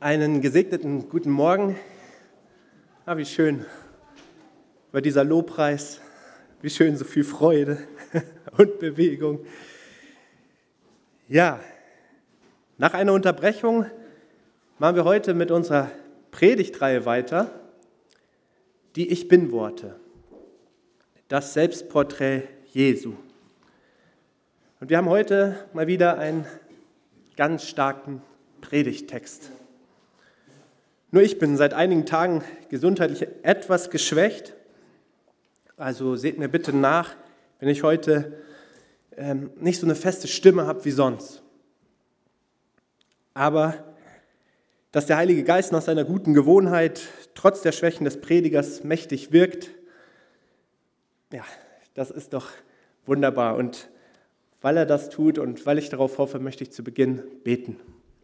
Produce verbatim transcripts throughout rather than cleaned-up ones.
Einen gesegneten guten Morgen. Ah, wie schön war dieser Lobpreis. Wie schön, so viel Freude und Bewegung. Ja, nach einer Unterbrechung machen wir heute mit unserer Predigtreihe weiter. Die Ich Bin-Worte. Das Selbstporträt Jesu. Und wir haben heute mal wieder einen ganz starken Predigttext. Nur ich bin seit einigen Tagen gesundheitlich etwas geschwächt. Also seht mir bitte nach, wenn ich heute ähm, nicht so eine feste Stimme habe wie sonst. Aber dass der Heilige Geist nach seiner guten Gewohnheit trotz der Schwächen des Predigers mächtig wirkt, ja, das ist doch wunderbar. Und weil er das tut und weil ich darauf hoffe, möchte ich zu Beginn beten.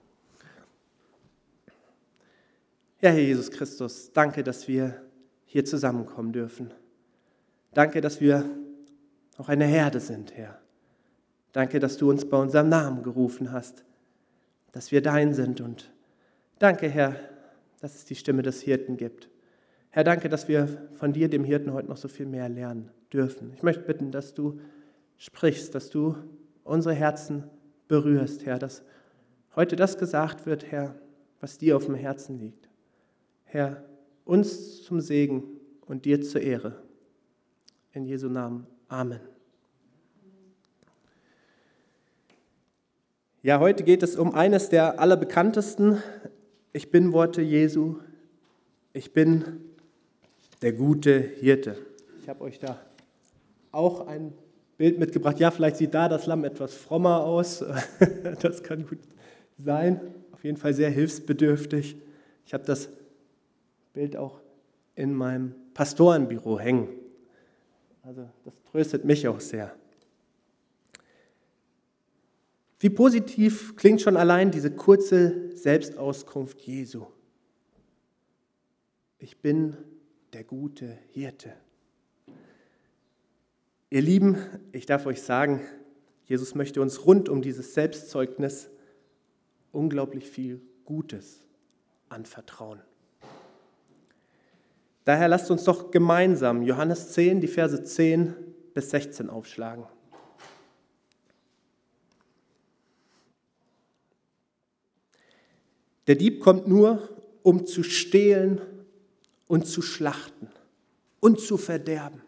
Ja, Herr Jesus Christus, danke, dass wir hier zusammenkommen dürfen. Danke, dass wir auch eine Herde sind, Herr. Danke, dass du uns bei unserem Namen gerufen hast, dass wir dein sind. Und danke, Herr, dass es die Stimme des Hirten gibt. Herr, danke, dass wir von dir, dem Hirten, heute noch so viel mehr lernen dürfen. Ich möchte bitten, dass du sprichst, dass du unsere Herzen berührst, Herr, dass heute das gesagt wird, Herr, was dir auf dem Herzen liegt. Herr, uns zum Segen und dir zur Ehre. In Jesu Namen. Amen. Ja, heute geht es um eines der allerbekanntesten Ich Bin-Worte Jesu. Ich bin der gute Hirte. Ich habe euch da auch ein Bild mitgebracht. Ja, vielleicht sieht da das Lamm etwas frommer aus. Das kann gut sein. Auf jeden Fall sehr hilfsbedürftig. Ich habe das Bild auch in meinem Pastorenbüro hängen. Also das tröstet mich auch sehr. Wie positiv klingt schon allein diese kurze Selbstauskunft Jesu. Ich bin der gute Hirte. Ihr Lieben, ich darf euch sagen, Jesus möchte uns rund um dieses Selbstzeugnis unglaublich viel Gutes anvertrauen. Daher lasst uns doch gemeinsam Johannes zehn, die Verse zehn bis sechzehn aufschlagen. Der Dieb kommt nur, um zu stehlen und zu schlachten und zu verderben.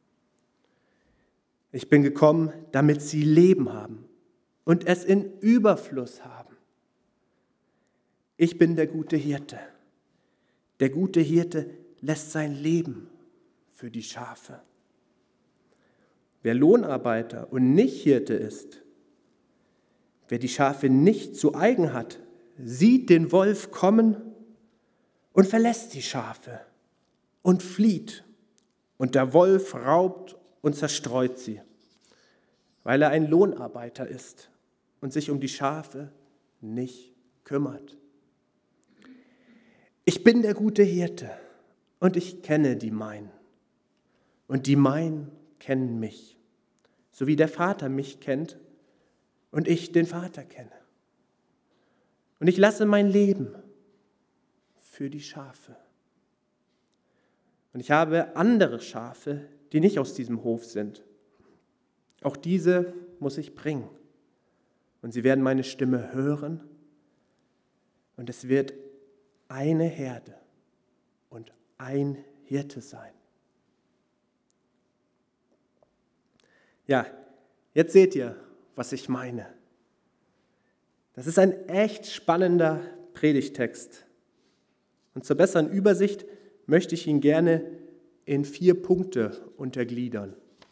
Ich bin gekommen, damit sie Leben haben und es in Überfluss haben. Ich bin der gute Hirte. Der gute Hirte lässt sein Leben für die Schafe. Wer Lohnarbeiter und nicht Hirte ist, wer die Schafe nicht zu eigen hat, sieht den Wolf kommen und verlässt die Schafe und flieht. Und der Wolf raubt und zerstreut sie, weil er ein Lohnarbeiter ist und sich um die Schafe nicht kümmert. Ich bin der gute Hirte. Und ich kenne die Meinen. Und die Meinen kennen mich. So wie der Vater mich kennt und ich den Vater kenne. Und ich lasse mein Leben für die Schafe. Und ich habe andere Schafe, die nicht aus diesem Hof sind. Auch diese muss ich bringen. Und sie werden meine Stimme hören. Und es wird eine Herde und ein Hirte sein. Ja, jetzt seht ihr, was ich meine. Das ist ein echt spannender Predigtext. Und zur besseren Übersicht möchte ich ihn gerne in vier Punkte untergliedern.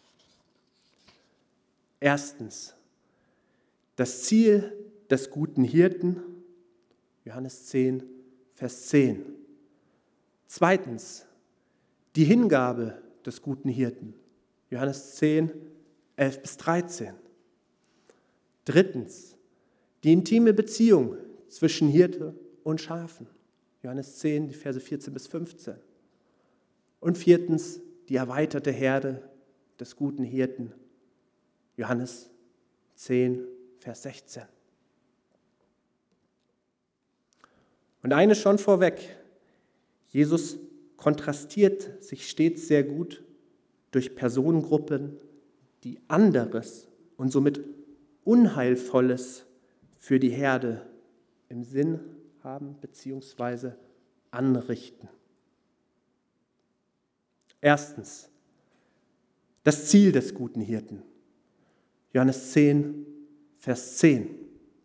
Erstens, das Ziel des guten Hirten, Johannes zehn, Vers zehn. Zweitens, die Hingabe des guten Hirten, Johannes zehn, elf bis dreizehn. Drittens, die intime Beziehung zwischen Hirte und Schafen, Johannes zehn, die Verse vierzehn bis fünfzehn. Und viertens, die erweiterte Herde des guten Hirten, Johannes zehn, Vers sechzehn. Und eines schon vorweg, Jesus kontrastiert sich stets sehr gut durch Personengruppen, die anderes und somit Unheilvolles für die Herde im Sinn haben bzw. anrichten. Erstens, das Ziel des guten Hirten. Johannes zehn, Vers zehn.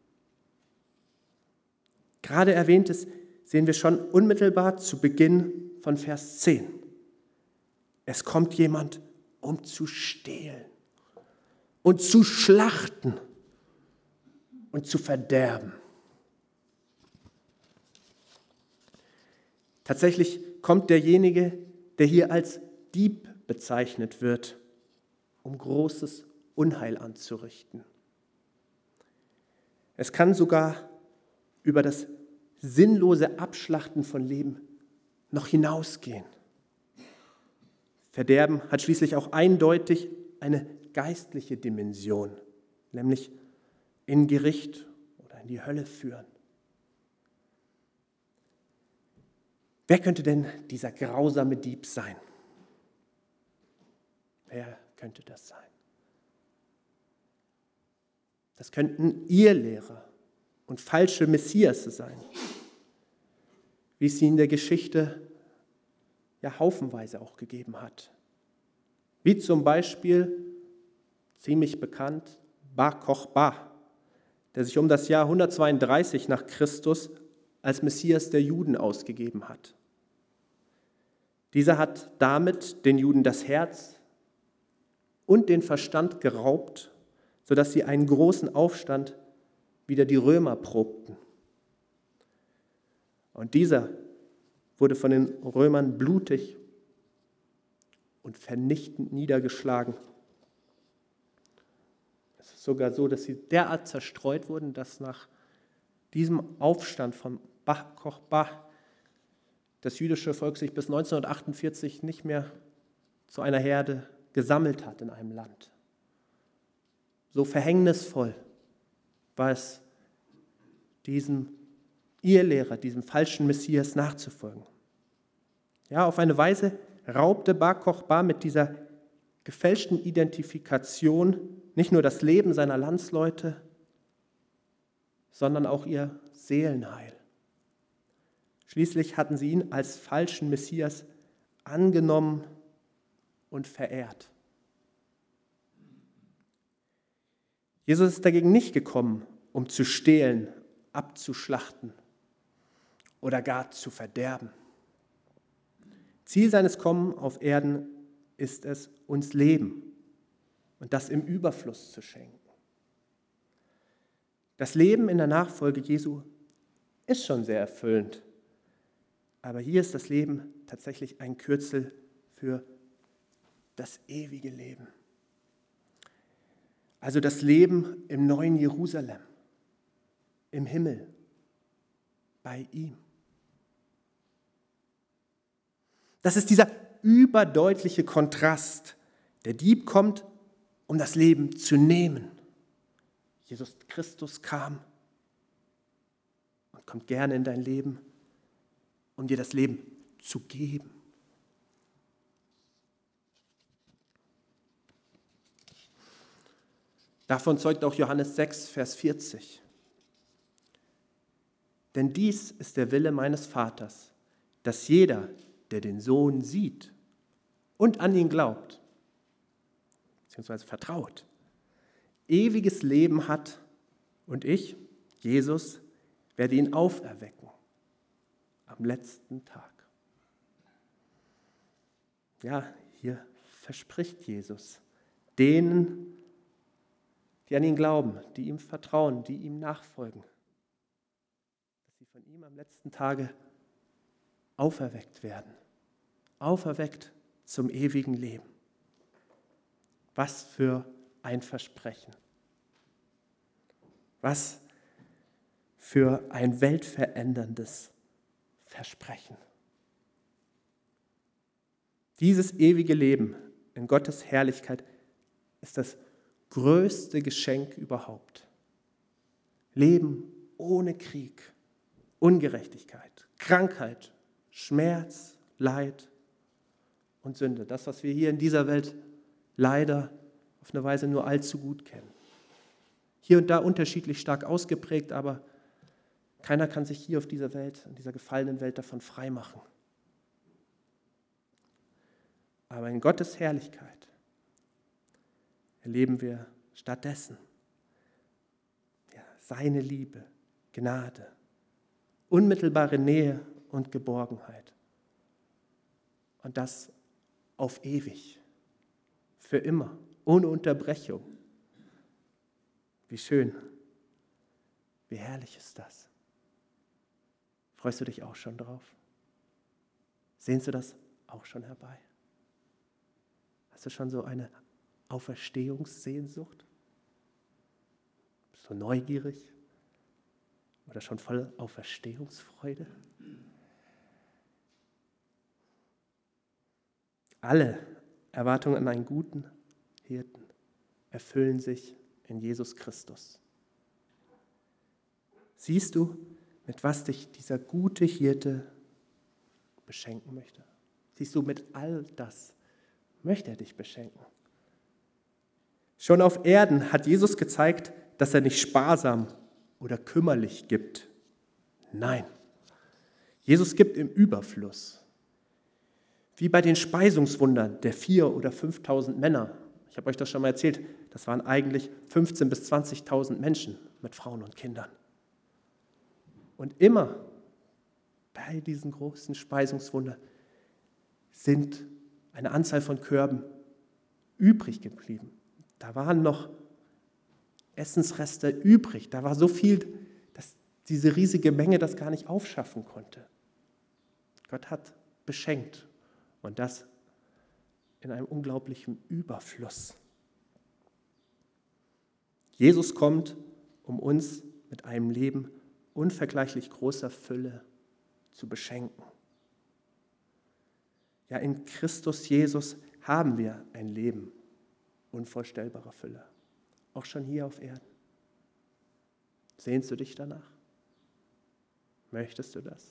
Gerade erwähntes sehen wir schon unmittelbar zu Beginn von Vers zehn. Es kommt jemand, um zu stehlen und zu schlachten und zu verderben. Tatsächlich kommt derjenige, der hier als Dieb bezeichnet wird, um großes Unheil anzurichten. Es kann sogar über das sinnlose Abschlachten von Leben noch hinausgehen. Verderben hat schließlich auch eindeutig eine geistliche Dimension, nämlich in Gericht oder in die Hölle führen. Wer könnte denn dieser grausame Dieb sein? Wer könnte das sein? Das könnten Irrlehrer und falsche Messiasse sein, wie es sie in der Geschichte ja haufenweise auch gegeben hat. Wie zum Beispiel, ziemlich bekannt, Bar Kochba, der sich um das Jahr hundertzweiunddreißig nach Christus als Messias der Juden ausgegeben hat. Dieser hat damit den Juden das Herz und den Verstand geraubt, sodass sie einen großen Aufstand wider die Römer probten. Und dieser wurde von den Römern blutig und vernichtend niedergeschlagen. Es ist sogar so, dass sie derart zerstreut wurden, dass nach diesem Aufstand von Bar Kochba das jüdische Volk sich bis neunzehnhundertachtundvierzig nicht mehr zu einer Herde gesammelt hat in einem Land. So verhängnisvoll war es, diesem Irrlehrer, diesem falschen Messias nachzufolgen. Ja, auf eine Weise raubte Bar Kochba mit dieser gefälschten Identifikation nicht nur das Leben seiner Landsleute, sondern auch ihr Seelenheil. Schließlich hatten sie ihn als falschen Messias angenommen und verehrt. Jesus ist dagegen nicht gekommen, um zu stehlen, abzuschlachten oder gar zu verderben. Ziel seines Kommens auf Erden ist es, uns Leben und das im Überfluss zu schenken. Das Leben in der Nachfolge Jesu ist schon sehr erfüllend, aber hier ist das Leben tatsächlich ein Kürzel für das ewige Leben. Also das Leben im neuen Jerusalem, im Himmel, bei ihm. Das ist dieser überdeutliche Kontrast. Der Dieb kommt, um das Leben zu nehmen. Jesus Christus kam und kommt gerne in dein Leben, um dir das Leben zu geben. Davon zeugt auch Johannes sechs, Vers vierzig. Denn dies ist der Wille meines Vaters, dass jeder, der den Sohn sieht und an ihn glaubt, beziehungsweise vertraut, ewiges Leben hat und ich, Jesus, werde ihn auferwecken am letzten Tag. Ja, hier verspricht Jesus denen, die an ihn glauben, die ihm vertrauen, die ihm nachfolgen, dass sie von ihm am letzten Tage auferweckt werden. Auferweckt zum ewigen Leben. Was für ein Versprechen. Was für ein weltveränderndes Versprechen. Dieses ewige Leben in Gottes Herrlichkeit ist das größte Geschenk überhaupt. Leben ohne Krieg, Ungerechtigkeit, Krankheit, Schmerz, Leid und Sünde. Das, was wir hier in dieser Welt leider auf eine Weise nur allzu gut kennen. Hier und da unterschiedlich stark ausgeprägt, aber keiner kann sich hier auf dieser Welt, in dieser gefallenen Welt davon freimachen. Aber in Gottes Herrlichkeit erleben wir stattdessen ja, seine Liebe, Gnade, unmittelbare Nähe und Geborgenheit. Und das auf ewig, für immer, ohne Unterbrechung. Wie schön, wie herrlich ist das. Freust du dich auch schon drauf? Sehnst du das auch schon herbei? Hast du schon so eine Auferstehungssehnsucht? Bist du neugierig? Oder schon voll Auferstehungsfreude? Alle Erwartungen an einen guten Hirten erfüllen sich in Jesus Christus. Siehst du, mit was dich dieser gute Hirte beschenken möchte? Siehst du, mit all das möchte er dich beschenken. Schon auf Erden hat Jesus gezeigt, dass er nicht sparsam oder kümmerlich gibt. Nein, Jesus gibt im Überfluss. Wie bei den Speisungswundern der vier- oder fünftausend Männer. Ich habe euch das schon mal erzählt, das waren eigentlich fünfzehntausend bis zwanzigtausend Menschen mit Frauen und Kindern. Und immer bei diesen großen Speisungswundern sind eine Anzahl von Körben übrig geblieben. Da waren noch Essensreste übrig. Da war so viel, dass diese riesige Menge das gar nicht aufschaffen konnte. Gott hat beschenkt und das in einem unglaublichen Überfluss. Jesus kommt, um uns mit einem Leben unvergleichlich großer Fülle zu beschenken. Ja, in Christus Jesus haben wir ein Leben unvorstellbarer Fülle. Auch schon hier auf Erden. Sehnst du dich danach? Möchtest du das?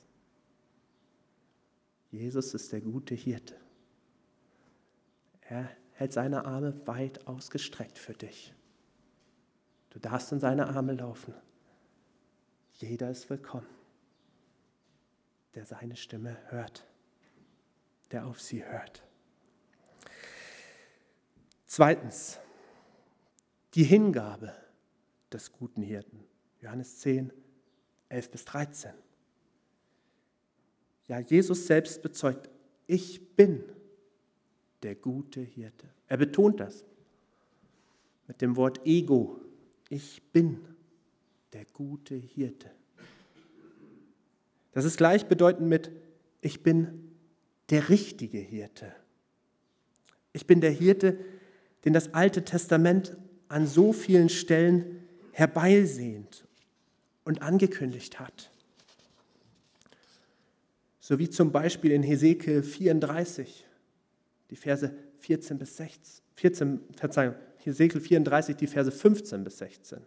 Jesus ist der gute Hirte. Er hält seine Arme weit ausgestreckt für dich. Du darfst in seine Arme laufen. Jeder ist willkommen, der seine Stimme hört, der auf sie hört. Zweitens, die Hingabe des guten Hirten. Johannes zehn, elf bis dreizehn. Ja, Jesus selbst bezeugt, ich bin der gute Hirte. Er betont das mit dem Wort Ego. Ich bin der gute Hirte. Das ist gleichbedeutend mit, ich bin der richtige Hirte. Ich bin der Hirte, den das Alte Testament an so vielen Stellen herbeisehnt und angekündigt hat. So wie zum Beispiel in Hesekiel vierunddreißig, die Verse vierzehn bis sechzehn, vierzehn, Verzeihung, Hesekiel vierunddreißig, die Verse fünfzehn bis sechzehn.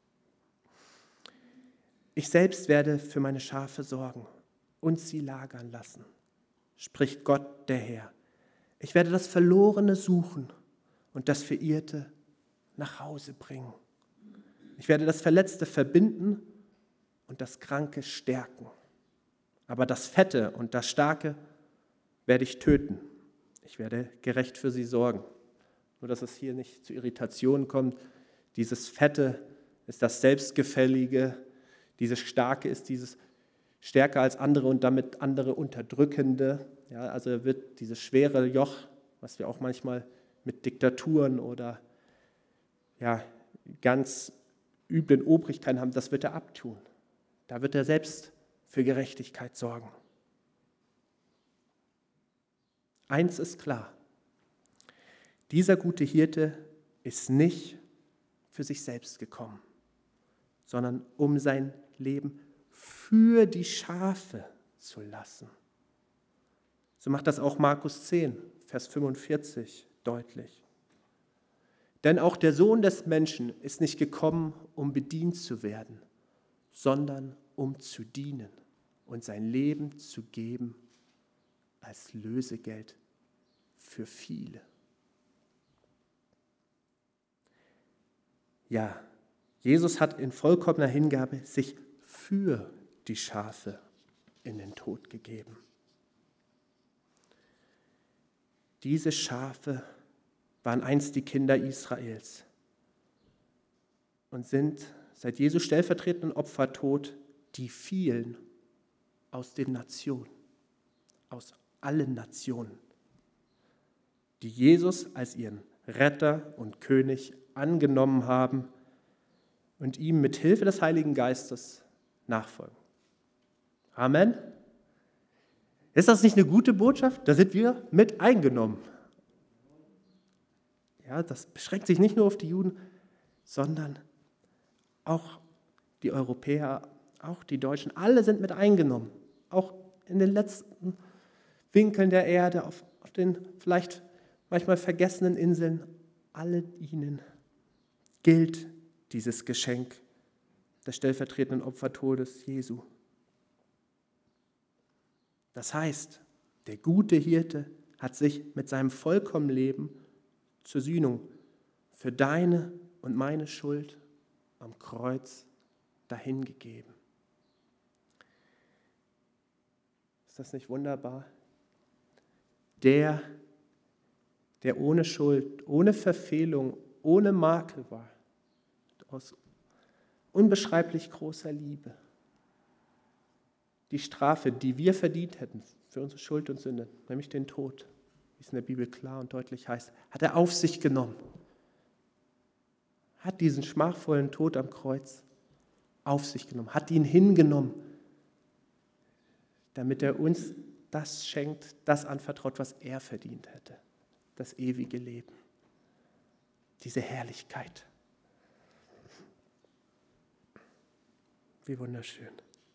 Ich selbst werde für meine Schafe sorgen und sie lagern lassen, spricht Gott der Herr. Ich werde das Verlorene suchen und das Verirrte nach Hause bringen. Ich werde das Verletzte verbinden und das Kranke stärken. Aber das Fette und das Starke werde ich töten. Ich werde gerecht für sie sorgen. Nur, dass es hier nicht zu Irritationen kommt. Dieses Fette ist das Selbstgefällige. Dieses Starke ist dieses stärker als andere und damit andere Unterdrückende. Ja, also wird dieses schwere Joch, was wir auch manchmal mit Diktaturen oder ja, ganz üblen Obrigkeiten haben, das wird er abtun. Da wird er selbst für Gerechtigkeit sorgen. Eins ist klar, dieser gute Hirte ist nicht für sich selbst gekommen, sondern um sein Leben für die Schafe zu lassen. So macht das auch Markus zehn, Vers fünfundvierzig deutlich. Denn auch der Sohn des Menschen ist nicht gekommen, um bedient zu werden, sondern um zu dienen und sein Leben zu geben als Lösegeld für viele. Ja, Jesus hat in vollkommener Hingabe sich für die Schafe in den Tod gegeben. Diese Schafe waren einst die Kinder Israels und sind seit Jesu stellvertretenden Opfertod die vielen aus den Nationen, aus allen Nationen, die Jesus als ihren Retter und König angenommen haben und ihm mit Hilfe des Heiligen Geistes nachfolgen. Amen. Ist das nicht eine gute Botschaft? Da sind wir mit eingenommen. Ja, das beschränkt sich nicht nur auf die Juden, sondern auch die Europäer, auch die Deutschen, alle sind mit eingenommen. Auch in den letzten Winkeln der Erde, auf, auf den vielleicht manchmal vergessenen Inseln, alle ihnen gilt dieses Geschenk des stellvertretenden Opfertodes Jesu. Das heißt, der gute Hirte hat sich mit seinem vollkommenen Leben zur Sühnung für deine und meine Schuld am Kreuz dahingegeben. Ist das nicht wunderbar? Der, der ohne Schuld, ohne Verfehlung, ohne Makel war, aus unbeschreiblich großer Liebe, die Strafe, die wir verdient hätten für unsere Schuld und Sünde, nämlich den Tod, wie es in der Bibel klar und deutlich heißt, hat er auf sich genommen. Hat diesen schmachvollen Tod am Kreuz auf sich genommen, hat ihn hingenommen, damit er uns das schenkt, das anvertraut, was er verdient hätte, das ewige Leben, diese Herrlichkeit. Wie wunderschön.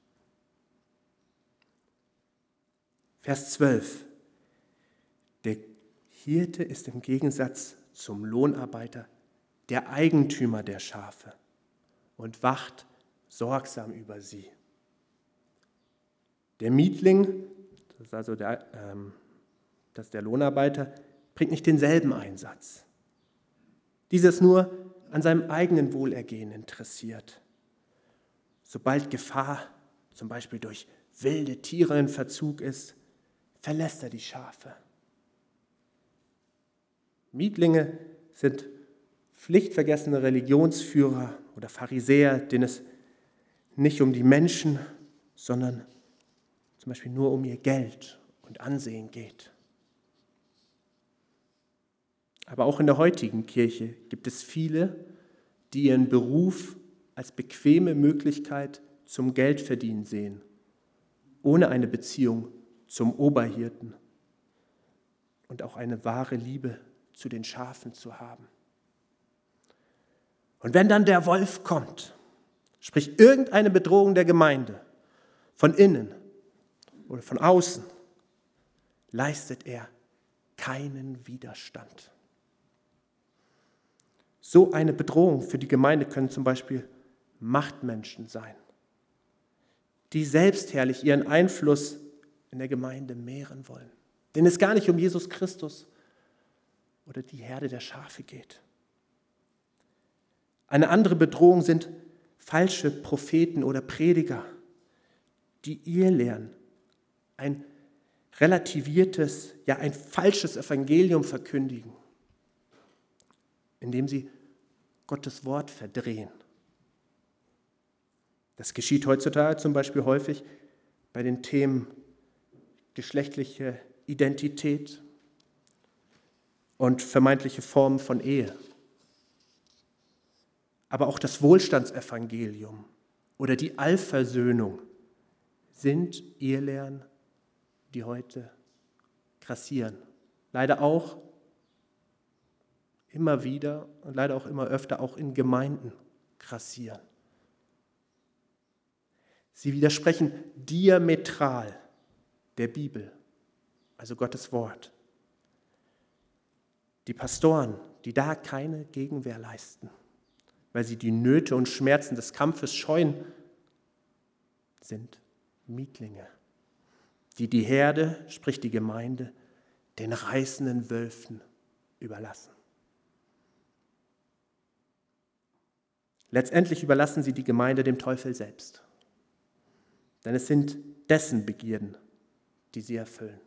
Vers zwölf. Der Hirte ist im Gegensatz zum Lohnarbeiter der Eigentümer der Schafe und wacht sorgsam über sie. Der Mietling, das ist also der, ähm, das ist der Lohnarbeiter, bringt nicht denselben Einsatz. Dieser ist nur an seinem eigenen Wohlergehen interessiert. Sobald Gefahr, zum Beispiel durch wilde Tiere in Verzug ist, verlässt er die Schafe. Mietlinge sind pflichtvergessene Religionsführer oder Pharisäer, denen es nicht um die Menschen, sondern zum Beispiel nur um ihr Geld und Ansehen geht. Aber auch in der heutigen Kirche gibt es viele, die ihren Beruf als bequeme Möglichkeit zum Geldverdienen sehen, ohne eine Beziehung zum Oberhirten und auch eine wahre Liebe zu den Schafen zu haben. Und wenn dann der Wolf kommt, sprich irgendeine Bedrohung der Gemeinde, von innen oder von außen, leistet er keinen Widerstand. So eine Bedrohung für die Gemeinde können zum Beispiel Machtmenschen sein, die selbstherrlich ihren Einfluss in der Gemeinde mehren wollen, denen es gar nicht um Jesus Christus oder die Herde der Schafe geht. Eine andere Bedrohung sind falsche Propheten oder Prediger, die ihr Lehren, ein relativiertes, ja ein falsches Evangelium verkündigen, indem sie Gottes Wort verdrehen. Das geschieht heutzutage zum Beispiel häufig bei den Themen geschlechtliche Identität und vermeintliche Formen von Ehe. Aber auch das Wohlstandsevangelium oder die Allversöhnung sind Irrlehren, die heute grassieren. Leider auch immer wieder und leider auch immer öfter auch in Gemeinden grassieren. Sie widersprechen diametral der Bibel, also Gottes Wort. Die Pastoren, die da keine Gegenwehr leisten, weil sie die Nöte und Schmerzen des Kampfes scheuen, sind Mietlinge, die die Herde, sprich die Gemeinde, den reißenden Wölfen überlassen. Letztendlich überlassen sie die Gemeinde dem Teufel selbst. Denn es sind dessen Begierden, die sie erfüllen.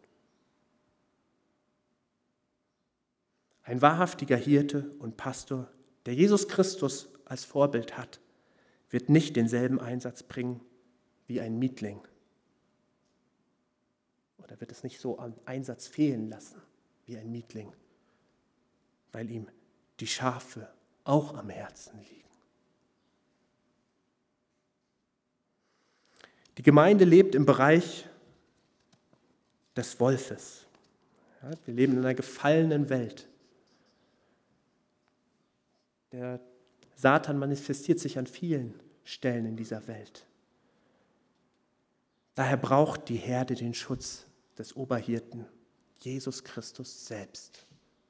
Ein wahrhaftiger Hirte und Pastor, der Jesus Christus als Vorbild hat, wird nicht denselben Einsatz bringen wie ein Mietling. Oder wird es nicht so am Einsatz fehlen lassen wie ein Mietling, weil ihm die Schafe auch am Herzen liegen. Die Gemeinde lebt im Bereich des Wolfes. Ja, wir leben in einer gefallenen Welt. Der Satan manifestiert sich an vielen Stellen in dieser Welt. Daher braucht die Herde den Schutz des Oberhirten, Jesus Christus selbst.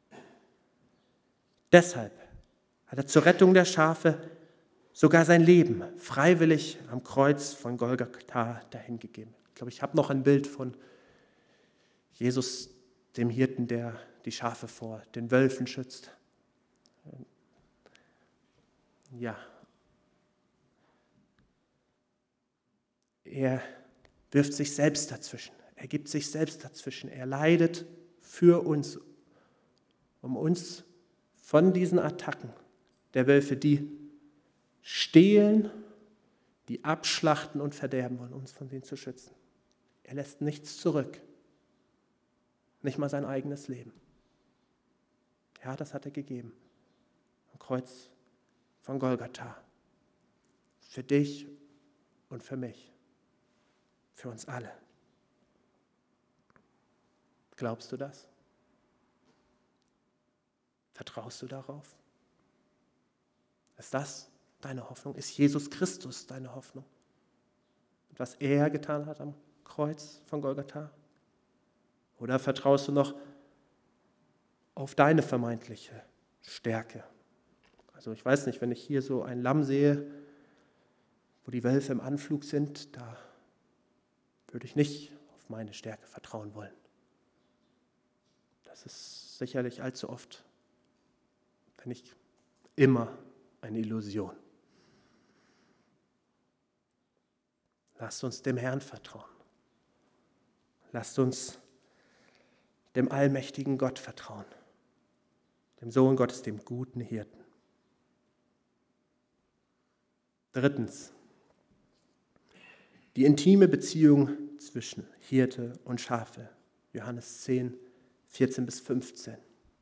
Deshalb hat er zur Rettung der Schafe sogar sein Leben freiwillig am Kreuz von Golgatha dahingegeben. Ich glaube, ich habe noch ein Bild von Jesus, dem Hirten, der die Schafe vor den Wölfen schützt. Ja, er wirft sich selbst dazwischen. Er gibt sich selbst dazwischen. Er leidet für uns, um uns von diesen Attacken der Wölfe, die stehlen, die abschlachten und verderben wollen, uns von denen zu schützen. Er lässt nichts zurück, nicht mal sein eigenes Leben. Ja, das hat er gegeben. Am Kreuz von Golgatha. Für dich und für mich. Für uns alle. Glaubst du das? Vertraust du darauf? Ist das deine Hoffnung? Ist Jesus Christus deine Hoffnung? Und was er getan hat am Kreuz von Golgatha? Oder vertraust du noch auf deine vermeintliche Stärke? Also ich weiß nicht, wenn ich hier so ein Lamm sehe, wo die Wölfe im Anflug sind, da würde ich nicht auf meine Stärke vertrauen wollen. Das ist sicherlich allzu oft, wenn nicht immer, eine Illusion. Lasst uns dem Herrn vertrauen. Lasst uns dem allmächtigen Gott vertrauen, dem Sohn Gottes, dem guten Hirten. Drittens, die intime Beziehung zwischen Hirte und Schafe. Johannes zehn, vierzehn bis fünfzehn.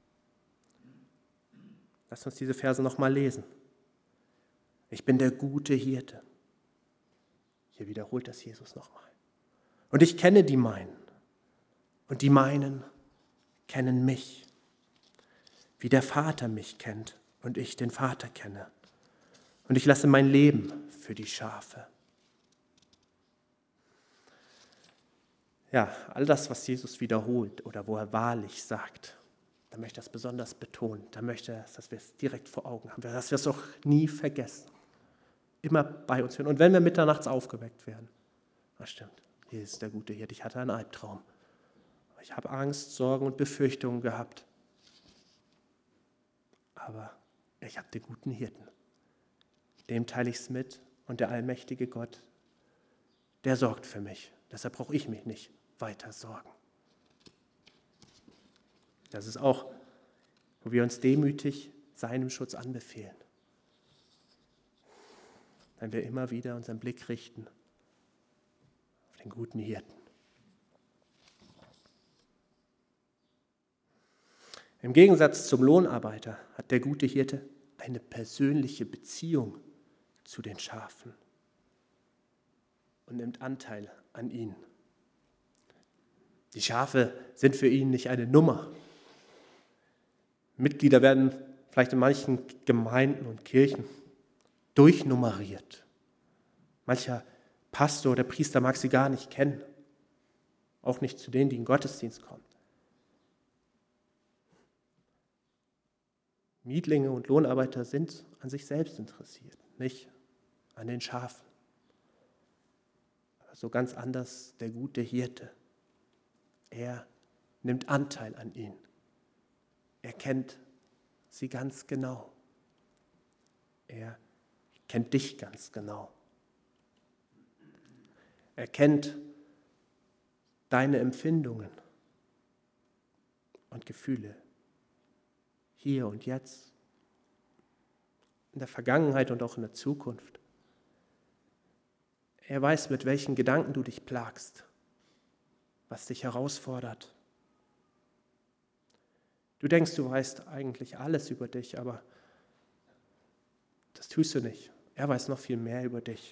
Lasst uns diese Verse nochmal lesen. Ich bin der gute Hirte. Hier wiederholt das Jesus nochmal. Und ich kenne die meinen. Und die meinen kennen mich. Wie der Vater mich kennt und ich den Vater kenne. Und ich lasse mein Leben für die Schafe. Ja, all das, was Jesus wiederholt oder wo er wahrlich sagt, da möchte er es besonders betonen. Da möchte er, dass wir es direkt vor Augen haben, dass wir es auch nie vergessen. Immer bei uns hören. Und wenn wir mitternachts aufgeweckt werden, das stimmt, hier ist der gute Hirte, ich hatte einen Albtraum. Ich habe Angst, Sorgen und Befürchtungen gehabt. Aber ich habe den guten Hirten. Dem teile ich es mit und der allmächtige Gott, der sorgt für mich. Deshalb brauche ich mich nicht weiter sorgen. Das ist auch, wo wir uns demütig seinem Schutz anbefehlen. Wenn wir immer wieder unseren Blick richten auf den guten Hirten. Im Gegensatz zum Lohnarbeiter hat der gute Hirte eine persönliche Beziehung zu den Schafen und nimmt Anteil an ihnen. Die Schafe sind für ihn nicht eine Nummer. Mitglieder werden vielleicht in manchen Gemeinden und Kirchen durchnummeriert. Mancher Pastor oder Priester mag sie gar nicht kennen. Auch nicht zu denen, die in den Gottesdienst kommen. Mietlinge und Lohnarbeiter sind an sich selbst interessiert, nicht an den Schafen. so ganz anders der gute Hirte. Er nimmt Anteil an ihnen. Er kennt sie ganz genau. Er kennt dich ganz genau. Er kennt deine Empfindungen und Gefühle, hier und jetzt, in der Vergangenheit und auch in der Zukunft. Er weiß, mit welchen Gedanken du dich plagst, was dich herausfordert. Du denkst, du weißt eigentlich alles über dich, aber das tust du nicht. Er weiß noch viel mehr über dich.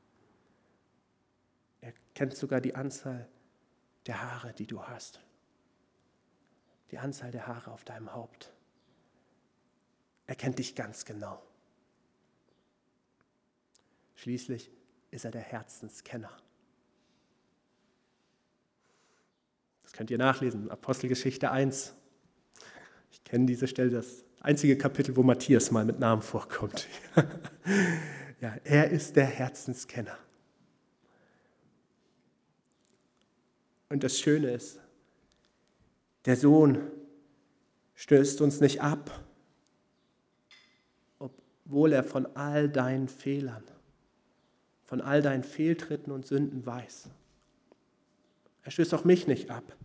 Er kennt sogar die Anzahl der Haare, die du hast. Die Anzahl der Haare auf deinem Haupt. Er kennt dich ganz genau. Schließlich ist er der Herzenskenner. Das könnt ihr nachlesen, Apostelgeschichte eins. Ich kenne diese Stelle, das einzige Kapitel, wo Matthias mal mit Namen vorkommt. Ja, er ist der Herzenskenner. Und das Schöne ist, der Sohn stößt uns nicht ab, obwohl er von all deinen Fehlern, von all deinen Fehltritten und Sünden weiß. Er stößt auch mich nicht ab.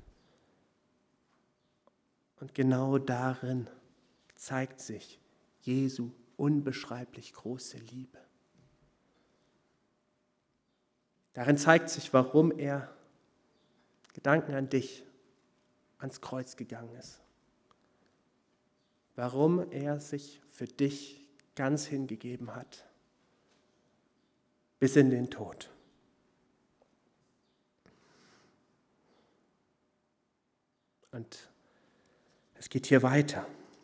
Und genau darin zeigt sich Jesu unbeschreiblich große Liebe. Darin zeigt sich, warum er Gedanken an dich ans Kreuz gegangen ist. Warum er sich für dich ganz hingegeben hat, bis in den Tod. Und es geht hier weiter.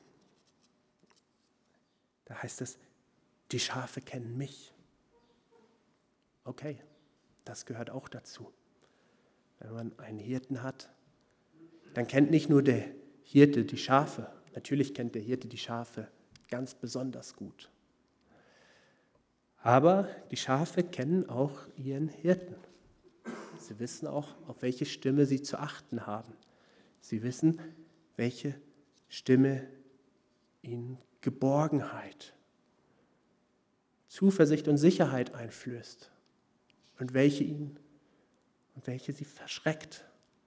Da heißt es, die Schafe kennen mich. Okay, das gehört auch dazu. Wenn man einen Hirten hat, dann kennt nicht nur der Hirte die Schafe, natürlich kennt der Hirte die Schafe ganz besonders gut. Aber die Schafe kennen auch ihren Hirten. Sie wissen auch, auf welche Stimme sie zu achten haben. Sie wissen, welche Stimme ihnen Geborgenheit, Zuversicht und Sicherheit einflößt und welche ihnen und welche sie verschreckt.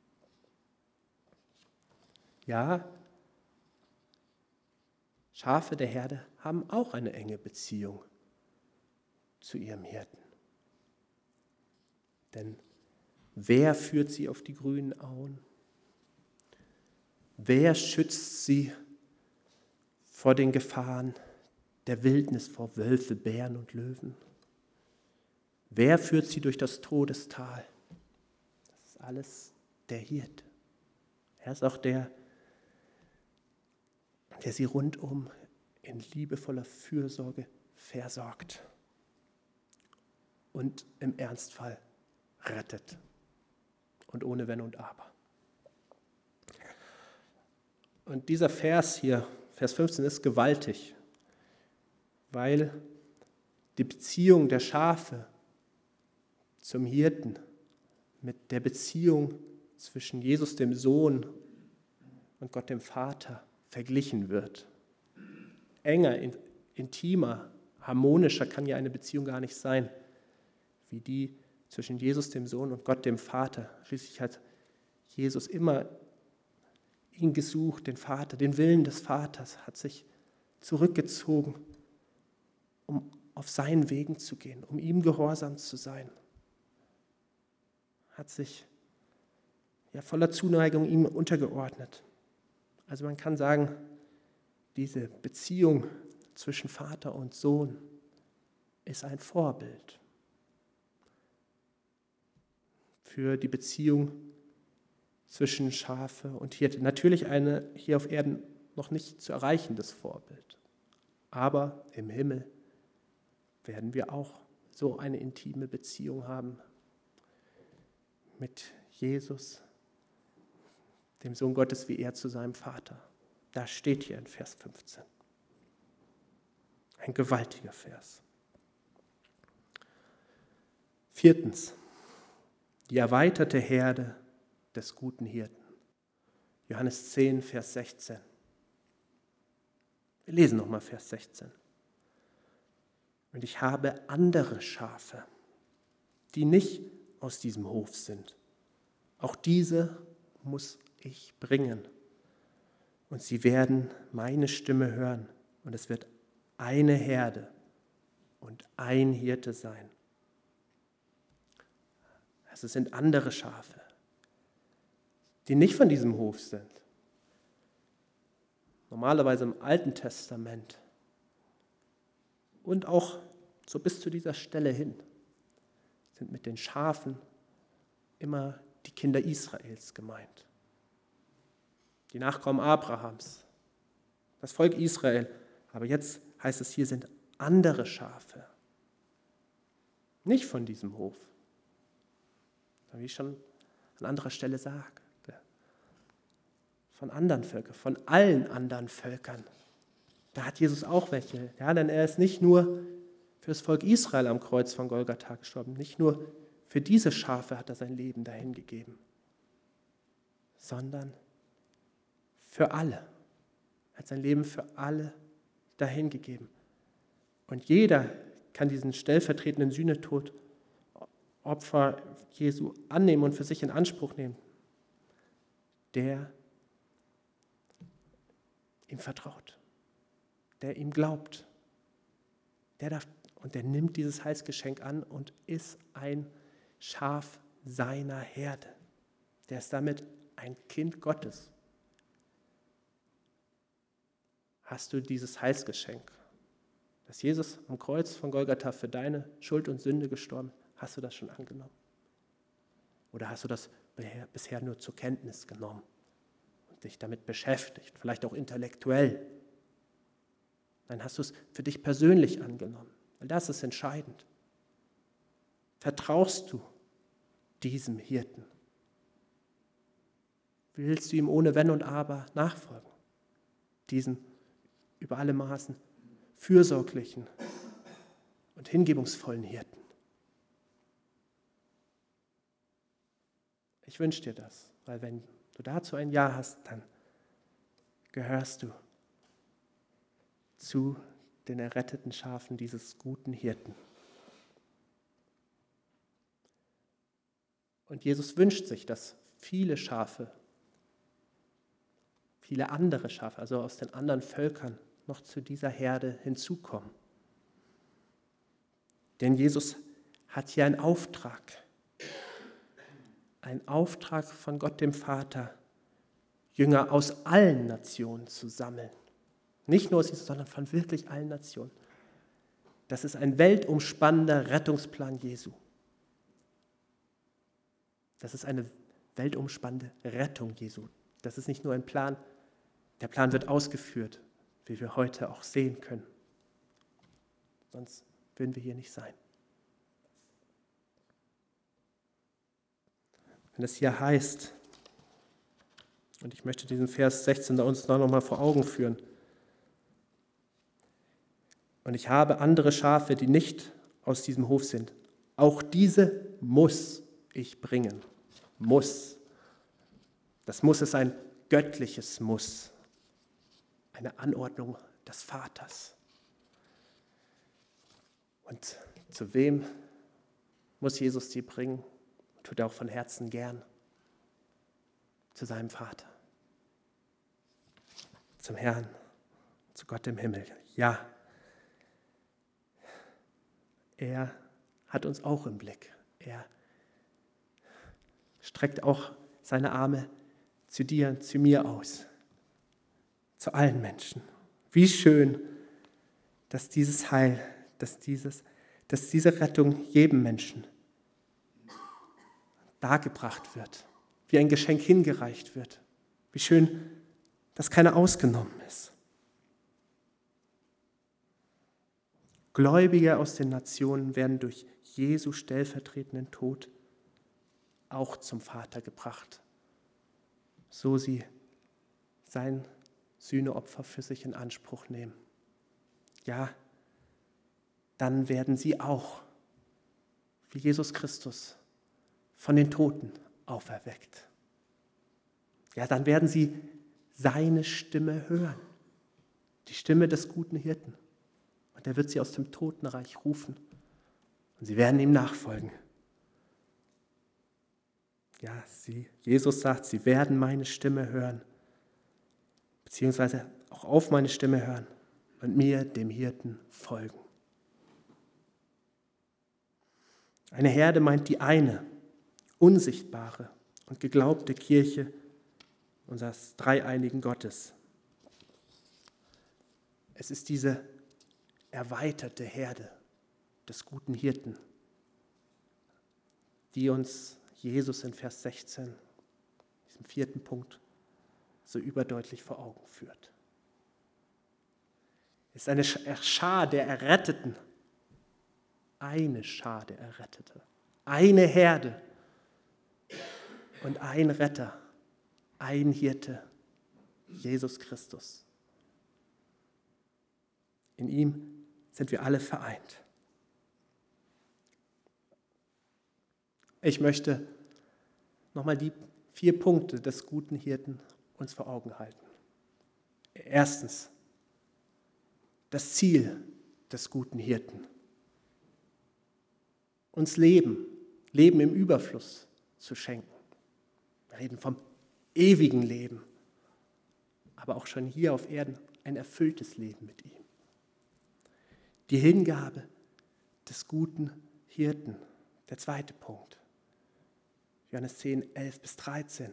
Ja, Schafe der Herde haben auch eine enge Beziehung zu ihrem Hirten. Denn wer führt sie auf die grünen Auen? Wer schützt sie vor den Gefahren der Wildnis, vor Wölfe, Bären und Löwen? Wer führt sie durch das Todestal? Das ist alles der Hirte. Er ist auch der, der sie rundum in liebevoller Fürsorge versorgt und im Ernstfall rettet und ohne Wenn und Aber. Und dieser Vers hier, Vers fünfzehn, ist gewaltig, weil die Beziehung der Schafe zum Hirten mit der Beziehung zwischen Jesus, dem Sohn, und Gott, dem Vater, verglichen wird. Enger, intimer, harmonischer kann ja eine Beziehung gar nicht sein, wie die zwischen Jesus, dem Sohn, und Gott, dem Vater. Schließlich hat Jesus immer ihn gesucht, den Vater, den Willen des Vaters, hat sich zurückgezogen, um auf seinen Wegen zu gehen, um ihm gehorsam zu sein. Hat sich ja voller Zuneigung ihm untergeordnet. Also man kann sagen, diese Beziehung zwischen Vater und Sohn ist ein Vorbild für die Beziehung zwischen Schafe und Hirte. Natürlich eine hier auf Erden noch nicht zu erreichendes Vorbild. Aber im Himmel werden wir auch so eine intime Beziehung haben mit Jesus, dem Sohn Gottes, wie er zu seinem Vater. Das steht hier in Vers fünfzehn. Ein gewaltiger Vers. Viertens. die erweiterte Herde des guten Hirten. Johannes zehn, Vers sechzehn. Wir lesen nochmal Vers sechzehn. Und ich habe andere Schafe, die nicht aus diesem Hof sind. Auch diese muss ich bringen. Und sie werden meine Stimme hören. Und es wird eine Herde und ein Hirte sein. Also es sind andere Schafe, die nicht von diesem Hof sind. Normalerweise im Alten Testament und auch so bis zu dieser Stelle hin sind mit den Schafen immer die Kinder Israels gemeint. Die Nachkommen Abrahams, das Volk Israel. Aber jetzt heißt es, hier sind andere Schafe. Nicht von diesem Hof. Wie ich schon an anderer Stelle sagte. Von anderen Völkern, von allen anderen Völkern. Da hat Jesus auch welche. Ja, denn er ist nicht nur für das Volk Israel am Kreuz von Golgatha gestorben. Nicht nur für diese Schafe hat er sein Leben dahingegeben, sondern für alle. Er hat sein Leben für alle dahingegeben. Und jeder kann diesen stellvertretenden Sühnetod Opfer Jesu annehmen und für sich in Anspruch nehmen, der ihm vertraut, der ihm glaubt, der darf, und der nimmt dieses Heilsgeschenk an und ist ein Schaf seiner Herde. Der ist damit ein Kind Gottes. Hast du dieses Heilsgeschenk, dass Jesus am Kreuz von Golgatha für deine Schuld und Sünde gestorben ist, hast du das schon angenommen? Oder hast du das bisher nur zur Kenntnis genommen und dich damit beschäftigt, vielleicht auch intellektuell? Dann hast du es für dich persönlich angenommen, weil das ist entscheidend. Vertraust du diesem Hirten? Willst du ihm ohne Wenn und Aber nachfolgen? Diesem über alle Maßen fürsorglichen und hingebungsvollen Hirten. Ich wünsche dir das, weil wenn du dazu ein Ja hast, dann gehörst du zu den erretteten Schafen dieses guten Hirten. Und Jesus wünscht sich, dass viele Schafe, viele andere Schafe, also aus den anderen Völkern, noch zu dieser Herde hinzukommen. Denn Jesus hat hier einen Auftrag. Ein Auftrag von Gott dem Vater, Jünger aus allen Nationen zu sammeln. Nicht nur aus Israel, sondern von wirklich allen Nationen. Das ist ein weltumspannender Rettungsplan Jesu. Das ist eine weltumspannende Rettung Jesu. Das ist nicht nur ein Plan, der Plan wird ausgeführt, wie wir heute auch sehen können. Sonst würden wir hier nicht sein. Wenn es hier heißt, und ich möchte diesen Vers sechzehn da uns noch mal vor Augen führen, und ich habe andere Schafe, die nicht aus diesem Hof sind. Auch diese muss ich bringen. Muss. Das Muss ist ein göttliches Muss. Eine Anordnung des Vaters. Und zu wem muss Jesus die bringen? Tut er auch von Herzen gern. Zu seinem Vater. Zum Herrn. Zu Gott im Himmel. Ja. Er hat uns auch im Blick. Er streckt auch seine Arme zu dir und zu mir aus. Zu allen Menschen. Wie schön, dass dieses Heil, dass, dieses, dass diese Rettung jedem Menschen dargebracht wird, wie ein Geschenk hingereicht wird. Wie schön, dass keiner ausgenommen ist. Gläubige aus den Nationen werden durch Jesu stellvertretenden Tod auch zum Vater gebracht, so sie sein Sühneopfer für sich in Anspruch nehmen. Ja, dann werden sie auch, wie Jesus Christus, von den Toten auferweckt. Ja, dann werden sie seine Stimme hören. Die Stimme des guten Hirten. Und er wird sie aus dem Totenreich rufen. Und sie werden ihm nachfolgen. Ja, sie, Jesus sagt, sie werden meine Stimme hören. Beziehungsweise auch auf meine Stimme hören und mir, dem Hirten, folgen. Eine Herde meint die eine, unsichtbare und geglaubte Kirche unseres dreieinigen Gottes. Es ist diese erweiterte Herde des guten Hirten, die uns Jesus in Vers sechzehn, diesem vierten Punkt, so überdeutlich vor Augen führt. Es ist eine Schar der Erretteten, eine Schar der Erretteten, eine Herde und ein Retter, ein Hirte, Jesus Christus. In ihm sind wir alle vereint. Ich möchte nochmal die vier Punkte des guten Hirten uns vor Augen halten. Erstens, das Ziel des guten Hirten. Uns Leben, Leben im Überfluss zu schenken. Wir reden vom ewigen Leben, aber auch schon hier auf Erden ein erfülltes Leben mit ihm. Die Hingabe des guten Hirten, der zweite Punkt. Johannes zehn, elf bis dreizehn.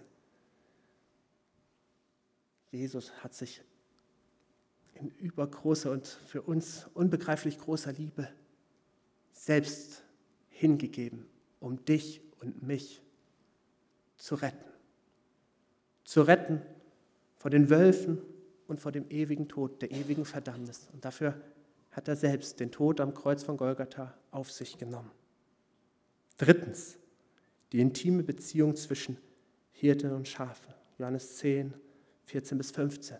Jesus hat sich in übergroßer und für uns unbegreiflich großer Liebe selbst hingegeben, um dich und mich zu retten. Zu retten vor den Wölfen und vor dem ewigen Tod, der ewigen Verdammnis. Und dafür hat er selbst den Tod am Kreuz von Golgatha auf sich genommen. Drittens, die intime Beziehung zwischen Hirte und Schafe. Johannes zehn, vierzehn bis fünfzehn.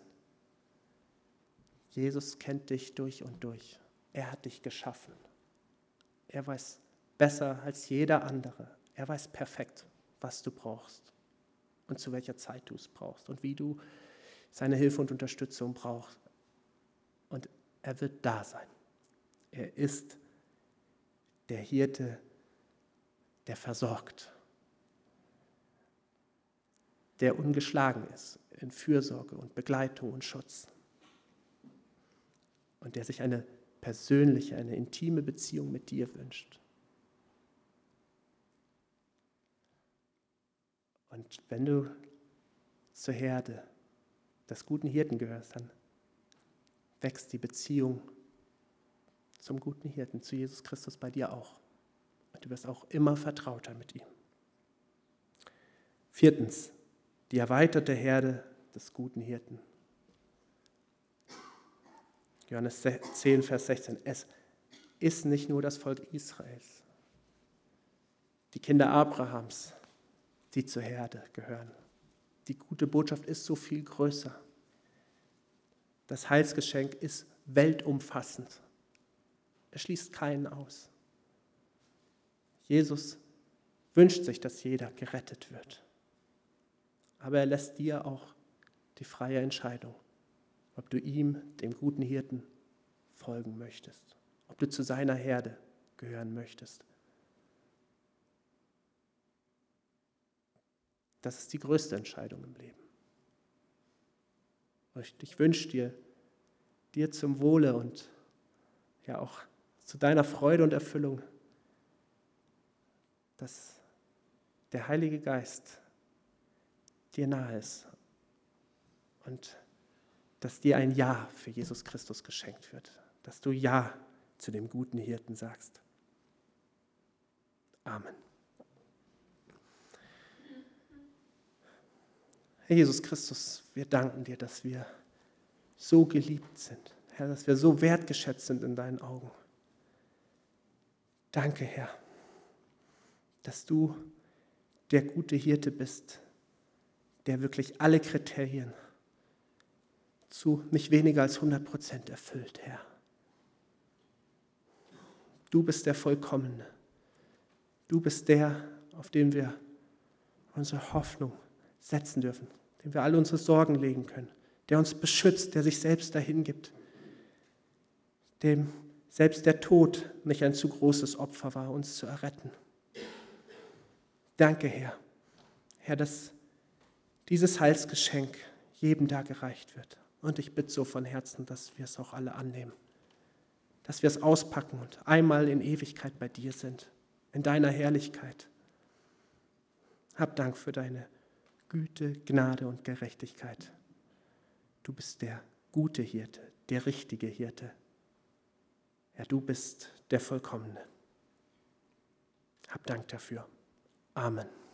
Jesus kennt dich durch und durch. Er hat dich geschaffen. Er weiß besser als jeder andere. Er weiß perfekt, was du brauchst und zu welcher Zeit du es brauchst und wie du seine Hilfe und Unterstützung brauchst. Und er wird da sein. Er ist der Hirte, der versorgt, der ungeschlagen ist in Fürsorge und Begleitung und Schutz und der sich eine persönliche, eine intime Beziehung mit dir wünscht. Und wenn du zur Herde des guten Hirten gehörst, dann wächst die Beziehung zum guten Hirten, zu Jesus Christus bei dir auch. Und du wirst auch immer vertrauter mit ihm. Viertens, die erweiterte Herde des guten Hirten. Johannes zehn, Vers sechzehn. Es ist nicht nur das Volk Israels, die Kinder Abrahams, die zur Herde gehören. Die gute Botschaft ist so viel größer. Das Heilsgeschenk ist weltumfassend. Es schließt keinen aus. Jesus wünscht sich, dass jeder gerettet wird. Aber er lässt dir auch die freie Entscheidung, ob du ihm, dem guten Hirten, folgen möchtest, ob du zu seiner Herde gehören möchtest. Das ist die größte Entscheidung im Leben. Ich wünsche dir, dir zum Wohle und ja auch zu deiner Freude und Erfüllung, dass der Heilige Geist dir nahe ist und dass dir ein Ja für Jesus Christus geschenkt wird, dass du Ja zu dem guten Hirten sagst. Amen. Herr Jesus Christus, wir danken dir, dass wir so geliebt sind, Herr, dass wir so wertgeschätzt sind in deinen Augen. Danke, Herr, dass du der gute Hirte bist, der wirklich alle Kriterien zu nicht weniger als hundert Prozent erfüllt, Herr. Du bist der Vollkommene. Du bist der, auf den wir unsere Hoffnung setzen dürfen, dem wir alle unsere Sorgen legen können, der uns beschützt, der sich selbst dahin gibt, dem selbst der Tod nicht ein zu großes Opfer war, uns zu erretten. Danke, Herr, Herr, dass dieses Heilsgeschenk jedem da gereicht wird. Und ich bitte so von Herzen, dass wir es auch alle annehmen, dass wir es auspacken und einmal in Ewigkeit bei dir sind, in deiner Herrlichkeit. Hab Dank für deine Güte, Gnade und Gerechtigkeit. Du bist der gute Hirte, der richtige Hirte. Ja, du bist der Vollkommene. Hab Dank dafür. Amen.